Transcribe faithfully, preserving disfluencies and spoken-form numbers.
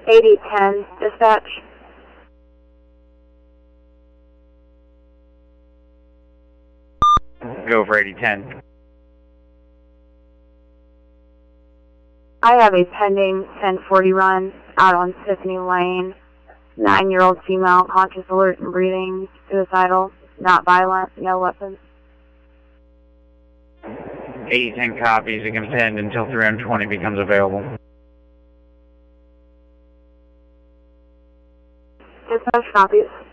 eighty ten, dispatch. Go for eighty ten. I have a pending ten forty run out on Tiffany Lane. Nine-year-old female, conscious, alert, and breathing, suicidal, not violent, no weapons. eighty ten copies. You can attend until three twenty becomes available. Dispatch copies.